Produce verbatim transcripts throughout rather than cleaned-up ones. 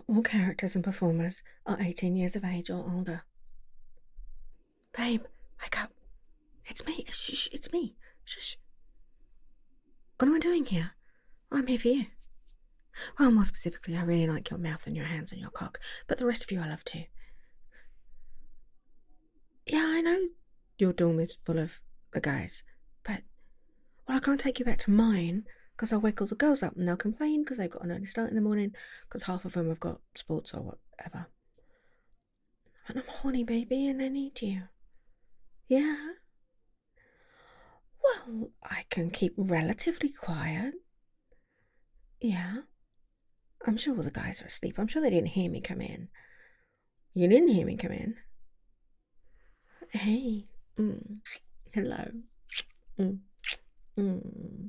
All characters and performers are eighteen years of age or older. Babe, wake up. It's me. Shh, it's me. Shush. What am I doing here? I'm here for you. Well, more specifically, I really like your mouth and your hands and your cock, but the rest of you I love too. Yeah, I know your dorm is full of the guys, but, well, I can't take you back to mine because I'll wake all the girls up and they'll complain because they've got an early start in the morning because half of them have got sports or whatever. And I'm horny, baby, and I need you. Yeah? Well, I can keep relatively quiet. Yeah? I'm sure all the guys are asleep. I'm sure they didn't hear me come in. You didn't hear me come in? Hey. Mm. Hello. Mm. Mm.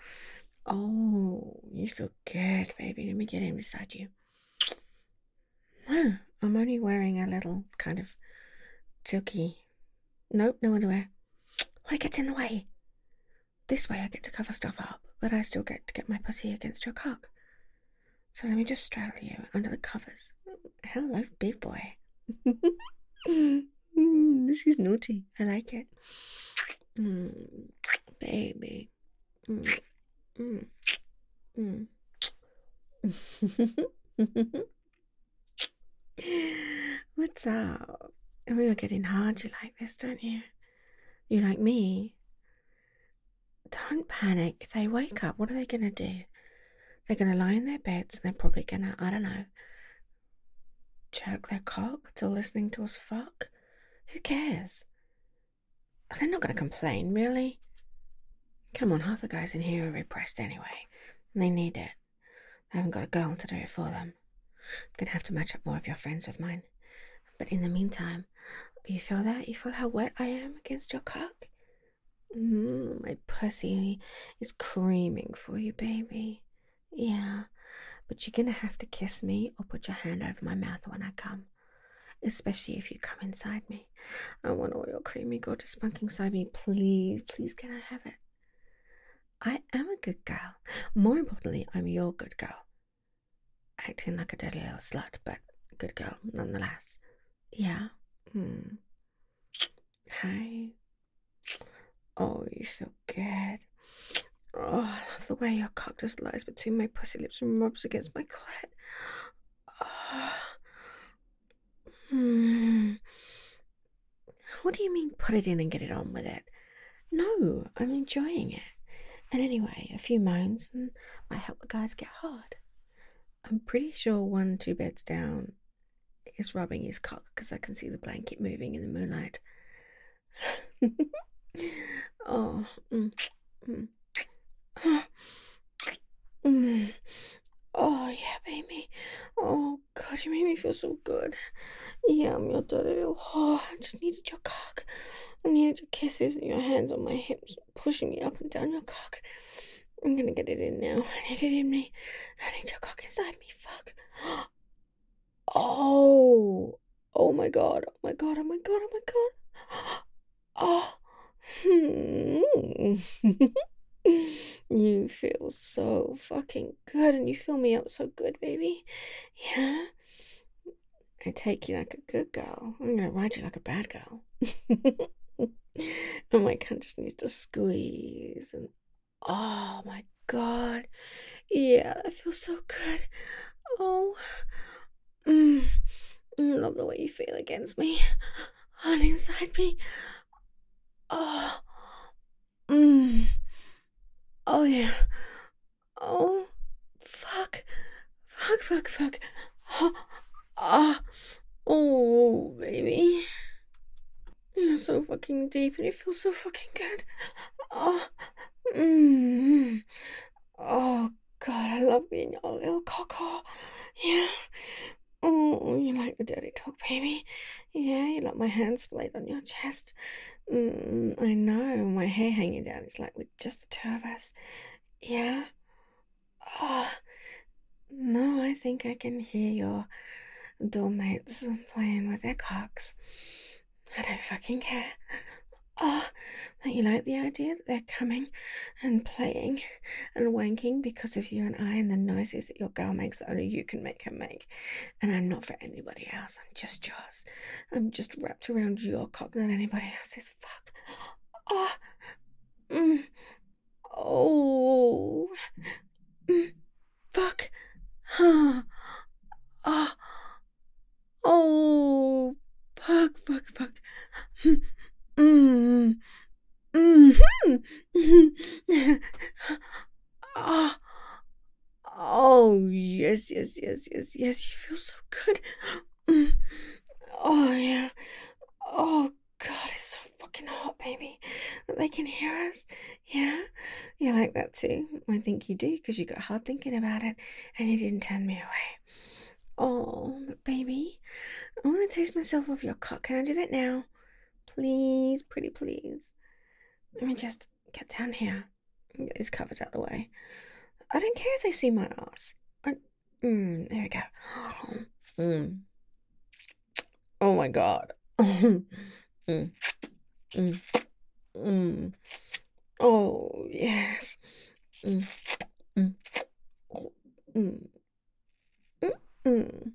Oh, you feel good, baby. Let me get in beside you. No, I'm only wearing a little kind of silky. Nope, no underwear. Well, it gets in the way. This way I get to cover stuff up, but I still get to get my pussy against your cock. So let me just straddle you under the covers. Hello, big boy. This is naughty. I like it. Mm, baby. Mm, mm, mm. What's up? We are getting hard. You like this, don't you? You like me? Don't panic. If they wake up, what are they going to do? They're going to lie in their beds and they're probably going to, I don't know, jerk their cock till listening to us fuck. Who cares? They're not going to complain, really. Come on, half the guys in here are repressed anyway, and they need it. They haven't got a girl to do it for them. I'm going to have to match up more of your friends with mine. But in the meantime, you feel that? You feel how wet I am against your cock? Mm, my pussy is creaming for you, baby. Yeah, but you're going to have to kiss me or put your hand over my mouth when I come. Especially if you come inside me. I want all your creamy, gorgeous spunk inside me. Please, please, can I have it? I am a good girl. More importantly, I'm your good girl. Acting like a dirty little slut, but a good girl nonetheless. Yeah? Hmm. Hi. Oh, you feel good. Oh, I love the way your cock just lies between my pussy lips and rubs against my clit. Oh. Hmm. What do you mean put it in and get it on with it? No, I'm enjoying it. And anyway, a few moans and might help the guys get hard. I'm pretty sure one two beds down is rubbing his cock because I can see the blanket moving in the moonlight. Oh, mm, mm, mm. Oh yeah, baby. Oh God, you made me feel so good. Yeah, I'm your dirty little whore. I just needed your cock. I needed your kisses and your hands on my hips, pushing me up and down your cock. I'm gonna get it in now. I need it in me. I need your cock inside me. Fuck. Oh. Oh my God. Oh my God. Oh my God. Oh my God. Oh. Hmm. You feel so fucking good and you fill me up so good, baby. Yeah? I take you like a good girl. I'm gonna ride you like a bad girl. And my cunt just needs to squeeze and oh my God. Yeah, that feels so good. Oh. Mm. I love the way you feel against me. On inside me. Oh. Mm. Oh yeah. Oh. Fuck. Fuck, fuck, fuck. Oh. Oh, oh baby. You're so fucking deep and you feel so fucking good. Oh. Mm. Oh God, I love being your little cocker. Yeah. Oh, you like the dirty talk, baby. Yeah, you like my hand splayed on your chest. Mm, I know, my hair hanging down. It's like with just the two of us. Yeah. Oh, no, I think I can hear your doormates playing with their cocks. I don't fucking care. Oh, don't you like the idea that they're coming and playing and wanking because of you and I and the noises that your girl makes that only you can make her make? And I'm not for anybody else. I'm just yours. I'm just wrapped around your cock, not anybody else's. Fuck. Oh. Mm. Oh. Mm. Fuck. Huh. Oh. Oh. Fuck, fuck, fuck. Mm. Mm-hmm. Oh, oh, yes, yes, yes, yes, yes. You feel so good. Mm. Oh, yeah. Oh, God, it's so fucking hot, baby. They can hear us. Yeah? You like that too? I think you do because you got hard thinking about it and you didn't turn me away. Oh, but baby, I want to taste myself off your cock. Can I do that now? Please, pretty please. Let me just get down here and get these covers out of the way. I don't care if they see my ass. I, mm, there we go. Mm. Oh my god. mm, mm, mm. Oh yes. Mm, mm, mm, mm, mm.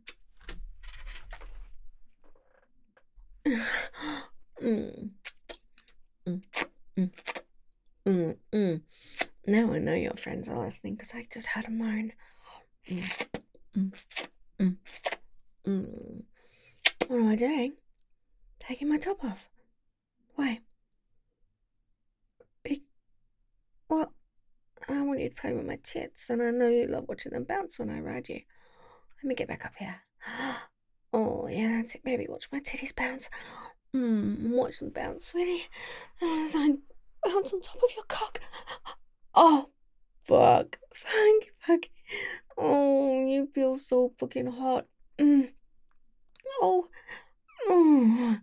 Mm, mm, mm, mm, mm. Now I know your friends are listening because I just had a moan. Mm, mm, mm, mm. What am I doing? Taking my top off. Why? Be- well, I want you to play with my tits, and I know you love watching them bounce when I ride you. Let me get back up here. Oh, yeah, that's it, baby. Watch my titties bounce. Mmm, watch them bounce, sweetie. As I bounce on top of your cock. Oh, fuck. Fuck, fuck. Oh, you feel so fucking hot. Mm. Oh. Oh.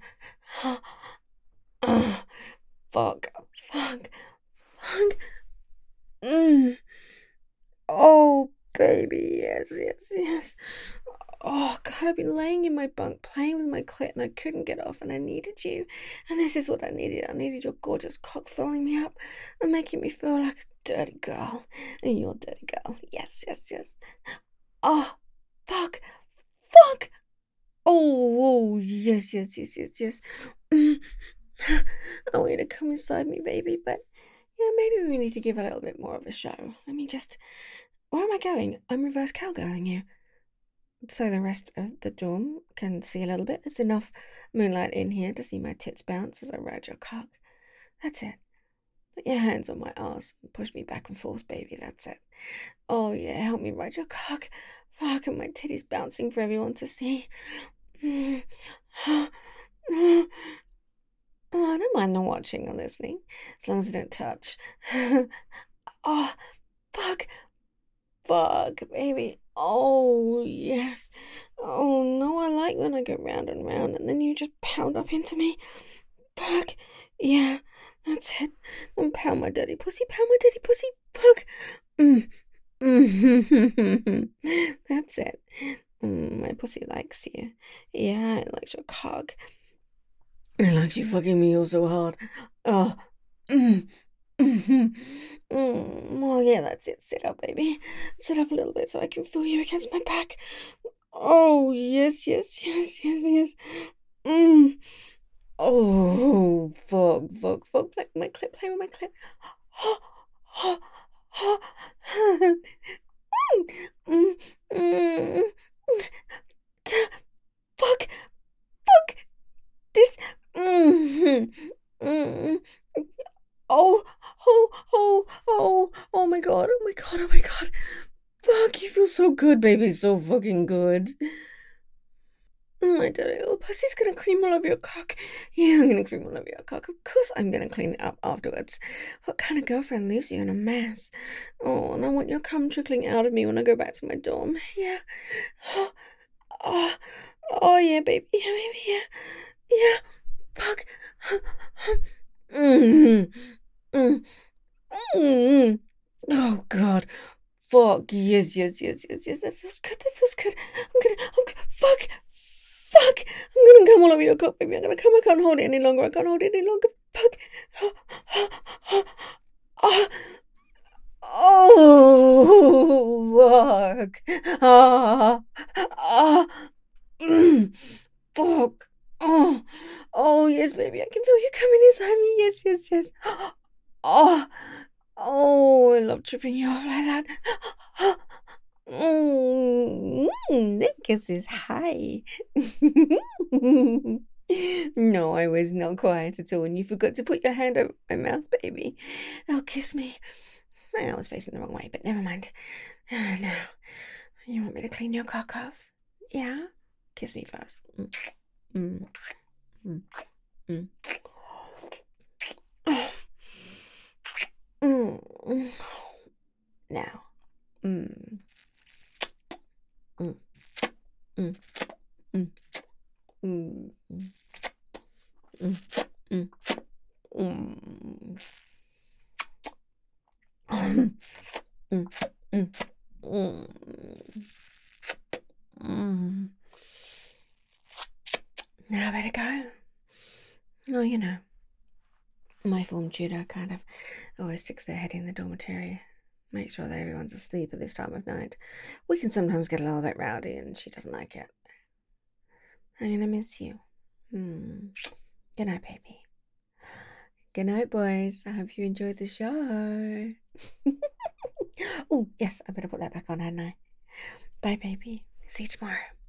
Oh. Fuck. Fuck. Fuck. Mm. Oh, baby. Yes, yes, yes. Oh, God, I've been laying in my bunk playing with my clit and I couldn't get off and I needed you. And this is what I needed. I needed your gorgeous cock filling me up and making me feel like a dirty girl. And you're a dirty girl. Yes, yes, yes. Oh, fuck. Fuck. Oh, oh yes, yes, yes, yes, yes. Mm. I want you to come inside me, baby, but yeah, maybe we need to give it a little bit more of a show. Let me just. Where am I going? I'm reverse cowgirling you. So the rest of the dorm can see a little bit. There's enough moonlight in here to see my tits bounce as I ride your cock. That's it. Put your hands on my ass and push me back and forth, baby. That's it. Oh, yeah, help me ride your cock. Fuck, and my titties bouncing for everyone to see. Oh, I don't mind them watching or listening, as long as they don't touch. Oh, fuck. Fuck, baby. Oh, yes. Oh, no, I like when I go round and round and then you just pound up into me. Fuck. Yeah, that's it. And pound my dirty pussy, pound my dirty pussy. Fuck. Mm. Mm. That's it. Mm, my pussy likes you. Yeah, it likes your cock. It likes you fucking me all so hard. Oh. Mm. Mm-hmm. Mm, well, yeah, that's it. Sit up, baby. Sit up a little bit so I can feel you against my back. Oh, yes, yes, yes, yes, yes. Mm. Oh, fuck, fuck, fuck. Play with my clip, play with my clip. Oh, oh, oh. mm, mm, mm. Fuck, fuck. This. Mm, mm. Oh, oh, oh, oh, oh my god, oh my god, oh my god. Fuck, you feel so good, baby, so fucking good. Oh my dirty little pussy's gonna cream all over your cock. Yeah, I'm gonna cream all over your cock. Of course I'm gonna clean it up afterwards. What kind of girlfriend leaves you in a mess? Oh, and I want your cum trickling out of me when I go back to my dorm. Yeah. Oh, oh, oh yeah, baby, yeah, baby, yeah. Yeah. Fuck. mm Mm. Mm. Oh god. Fuck. Yes, yes, yes, yes, yes. That feels good. That feels good. I'm gonna I'm gonna fuck. Fuck. I'm gonna come all over your cock, baby. I'm gonna come. I can't hold it any longer. I can't hold it any longer. Fuck. fuck. Oh, oh, mm, fuck. Oh, oh, yes, baby. I can feel you coming inside me. Yes, yes, yes. Oh, oh, I love tripping you off like that. Mm, that kiss is high. No, I was not quiet at all, and you forgot to put your hand over my mouth, baby. Oh, kiss me. I was facing the wrong way, but never mind. Now, you want me to clean your cock off? Yeah? Kiss me first. Mm. Mm. Mm. Mm. Now. Mm. Mm. Mm. Mm. Mm. Mm. Mm. Mm. Mm. Mm. Mm. Mm. Now I better go. Oh, you know, my form tutor kind of always sticks their head in the dormitory, make sure that everyone's asleep at this time of night. We can sometimes get a little bit rowdy, and she doesn't like it. I'm gonna miss you. Hmm. Good night, baby. Good night, boys. I hope you enjoyed the show. Oh, yes, I better put that back on, hadn't I? Bye, baby. See you tomorrow.